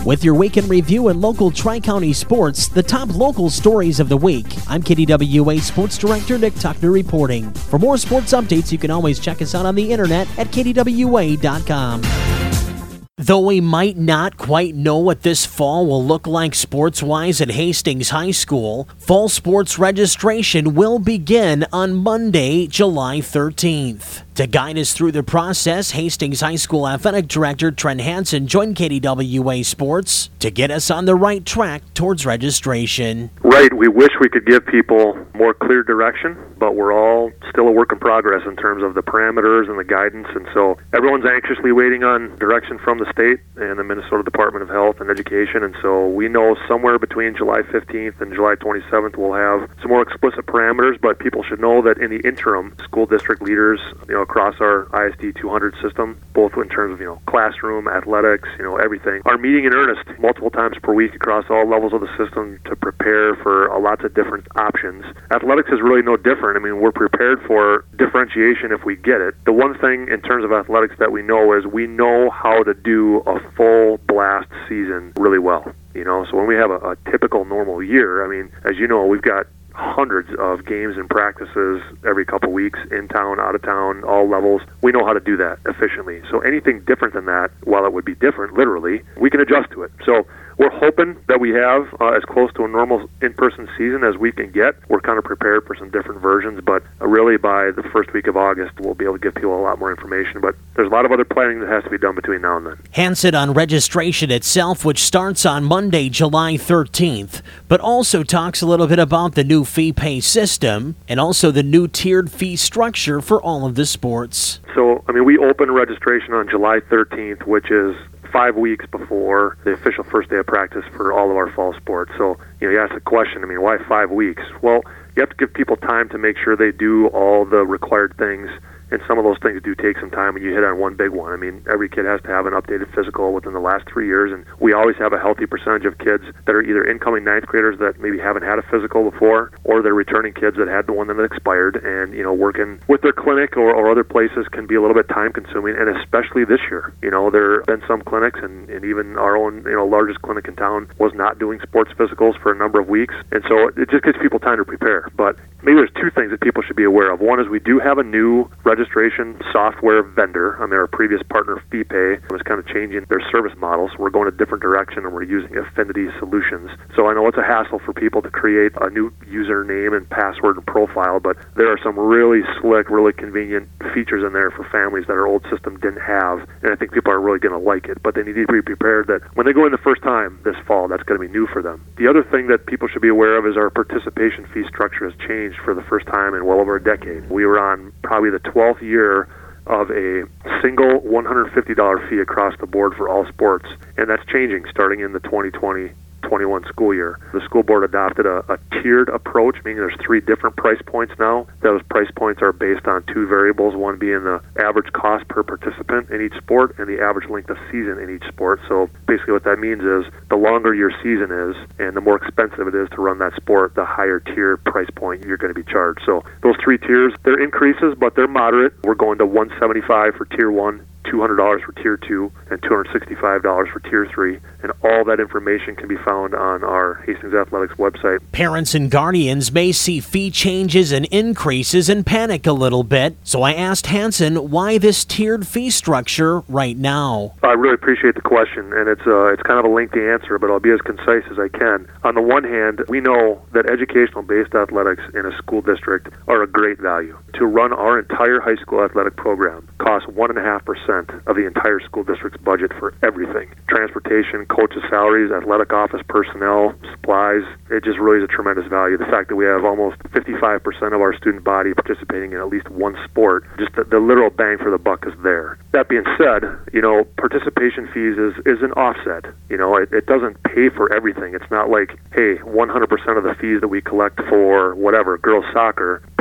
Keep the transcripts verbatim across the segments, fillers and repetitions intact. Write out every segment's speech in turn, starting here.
With your weekend review and local Tri-County sports, the top local stories of the week. I'm K D W A Sports Director Nick Tuckner reporting. For more sports updates, you can always check us out on the internet at K D W A dot com. Though we might not quite know what this fall will look like sports-wise at Hastings High School, fall sports registration will begin on Monday, July thirteenth. To guide us through the process, Hastings High School Athletic Director Trent Hansen joined K D W A Sports to get us on the right track towards registration. Right. We wish we could give people more clear direction, but we're all still a work in progress in terms of the parameters and the guidance, and so everyone's anxiously waiting on direction from the state and the Minnesota Department of Health and Education, and so we know somewhere between July fifteenth and July twenty-seventh we'll have some more explicit parameters, but people should know that in the interim, school district leaders, you know, across our I S D two hundred system, both in terms of, you know, classroom, athletics, you know, everything, are meeting in earnest multiple times per week across all levels of the system to prepare for a lots of different options. Athletics is really no different. I mean, we're prepared for differentiation if we get it. The one thing in terms of athletics that we know is we know how to do a full blast season really well. You know, so when we have a, a typical normal year, I mean, as you know, we've got hundreds of games and practices every couple weeks, in town, out of town, all levels. We know how to do that efficiently. So anything different than that, while it would be different, literally, we can adjust to it. So we're hoping that we have uh, as close to a normal in-person season as we can get. We're kind of prepared for some different versions, but uh, really by the first week of August, we'll be able to give people a lot more information. But there's a lot of other planning that has to be done between now and then. Hansen on registration itself, which starts on Monday, July thirteenth, but also talks a little bit about the new fee pay system and also the new tiered fee structure for all of the sports. So, I mean, we open registration on July thirteenth, which is five weeks before the official first day of practice for all of our fall sports. So, you know, you ask the question, I mean, why five weeks? Well, you have to give people time to make sure they do all the required things, and some of those things do take some time, and you hit on one big one. I mean, every kid has to have an updated physical within the last three years, and we always have a healthy percentage of kids that are either incoming ninth graders that maybe haven't had a physical before, or they're returning kids that had the one that expired, and, you know, working with their clinic or, or other places can be a little bit time-consuming, and especially this year. You know, there have been some clinics, and, and even our own, you know, largest clinic in town was not doing sports physicals for a number of weeks, and so it just gives people time to prepare. But maybe there's two things that people should be aware of. One is we do have a new registration software vendor. I mean, our previous partner, FeePay, was kind of changing their service model, so we're going a different direction, and we're using Affinity Solutions. So I know it's a hassle for people to create a new username and password and profile, but there are some really slick, really convenient features in there for families that our old system didn't have, and I think people are really going to like it. But they need to be prepared that when they go in the first time this fall, that's going to be new for them. The other thing that people should be aware of is our participation fee structure has changed for the first time in well over a decade. We were on probably the twelfth year of a single one hundred fifty dollars fee across the board for all sports, and that's changing starting in the twenty twenty twenty-one school year. The school board adopted a, a tiered approach, meaning there's three different price points now. Those price points are based on two variables, one being the average cost per participant in each sport and the average length of season in each sport. So basically what that means is the longer your season is and the more expensive it is to run that sport, the higher tier price point you're going to be charged. So those three tiers, they're increases, but they're moderate. We're going to one hundred seventy-five dollars for tier one, two hundred dollars for tier two, and two hundred sixty-five dollars for tier three, and all that information can be found on our Hastings Athletics website. Parents and guardians may see fee changes and increases and panic a little bit, so I asked Hansen why this tiered fee structure right now. I really appreciate the question, and it's uh, it's kind of a lengthy answer, but I'll be as concise as I can. On the one hand, we know that educational-based athletics in a school district are a great value. To run our entire high school athletic program costs one point five percent of the entire school district's budget for everything. Transportation, coaches' salaries, athletic office personnel, supplies. It just really is a tremendous value. The fact that we have almost fifty-five percent of our student body participating in at least one sport, just the, the literal bang for the buck is there. That being said, you know, participation fees is, is an offset. You know, it, it doesn't pay for everything. It's not like, hey, one hundred percent of the fees that we collect for whatever, girls soccer,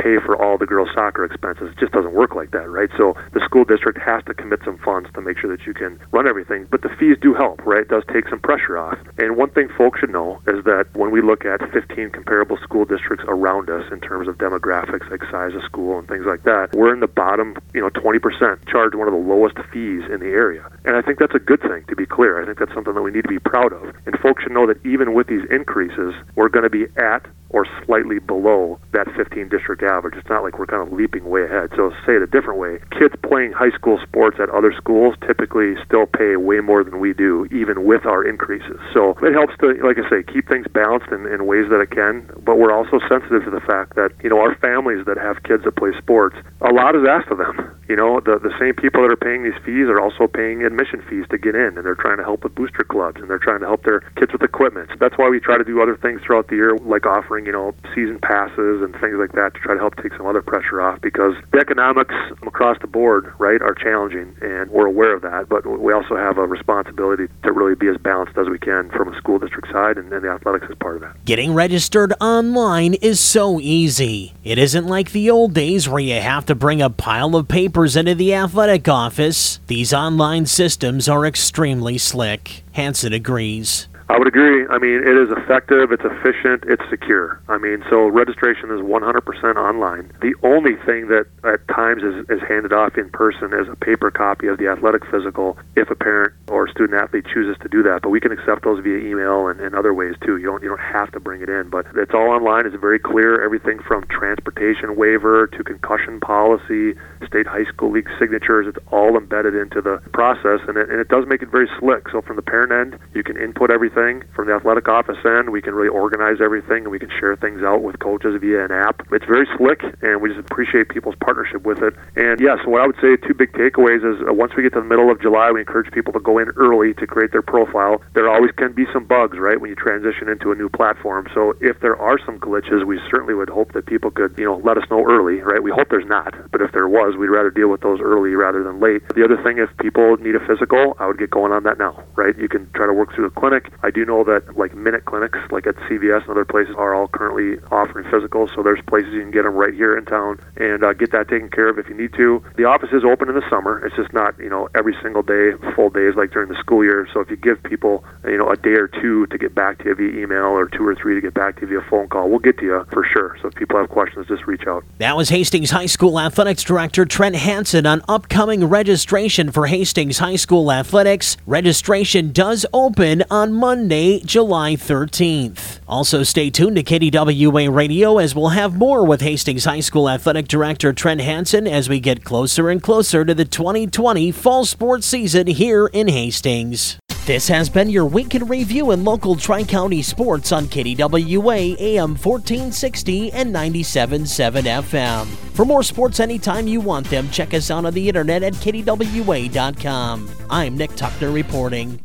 pay for all the girls' soccer expenses. It just doesn't work like that, right? So the school district has to commit some funds to make sure that you can run everything. But the fees do help, right? It does take some pressure off. And one thing folks should know is that when we look at fifteen comparable school districts around us in terms of demographics, like size of school and things like that, we're in the bottom, you know, twenty percent, charge one of the lowest fees in the area. And I think that's a good thing, to be clear. I think that's something that we need to be proud of. And folks should know that even with these increases, we're going to be at or slightly below that fifteen district average. It's not like we're kind of leaping way ahead. So say it a different way, kids playing high school sports at other schools typically still pay way more than we do, even with our increases. So it helps to, like I say, keep things balanced in, in ways that it can, but we're also sensitive to the fact that, you know, our families that have kids that play sports, a lot is asked of them. You know, the, the same people that are paying these fees are also paying admission fees to get in, and they're trying to help with booster clubs, and they're trying to help their kids with equipment. So that's why we try to do other things throughout the year, like offering, you know, season passes and things like that to try to help take some other pressure off, because the economics across the board, right, are challenging, and we're aware of that, but we also have a responsibility to really be as balanced as we can from a school district side, and, and the athletics is part of that. Getting registered online is so easy. It isn't like the old days where you have to bring a pile of papers into the athletic office. These online systems are extremely slick. Hansen agrees. I would agree. I mean, it is effective, it's efficient, it's secure. I mean, so registration is one hundred percent online. The only thing that at times is, is handed off in person is a paper copy of the athletic physical if a parent or student athlete chooses to do that. But we can accept those via email and, and other ways too. You don't you don't have to bring it in, but it's all online. It's very clear. Everything from transportation waiver to concussion policy, state high school league signatures, it's all embedded into the process, and it, and it does make it very slick. So from the parent end, you can input everything. From the athletic office end, we can really organize everything, and we can share things out with coaches via an app. It's very slick, and we just appreciate people's partnership with it. And yes, yeah, so what I would say, two big takeaways is uh, once we get to the middle of July, we encourage people to go in early to create their profile. There always can be some bugs, right, when you transition into a new platform. So if there are some glitches, we certainly would hope that people could, you know, let us know early, right? We hope there's not, but if there was, we'd rather deal with those early rather than late. The other thing, if people need a physical, I would get going on that now, right? You can try to work through the clinic. I do know that like minute clinics, like at C V S and other places, are all currently offering physicals, so there's places you can get them right here in town and uh, get that taken care of if you need to. The office is open in the summer. It's just not, you know, every single day, full days like during the school year. So if you give people, you know, a day or two to get back to you via email or two or three to get back to you via phone call, we'll get to you for sure. So if people have questions, just reach out. That was Hastings High School Athletics Director Trent Hansen on upcoming registration for Hastings High School Athletics. Registration does open on Monday, July thirteenth. Also, stay tuned to K D W A Radio as we'll have more with Hastings High School Athletic Director Trent Hansen as we get closer and closer to the twenty twenty fall sports season here in Hastings. This has been your week in review in local Tri-County sports on K D W A A M fourteen sixty and ninety-seven point seven F M. For more sports anytime you want them, check us out on the internet at K D W A dot com. I'm Nick Tuckner reporting.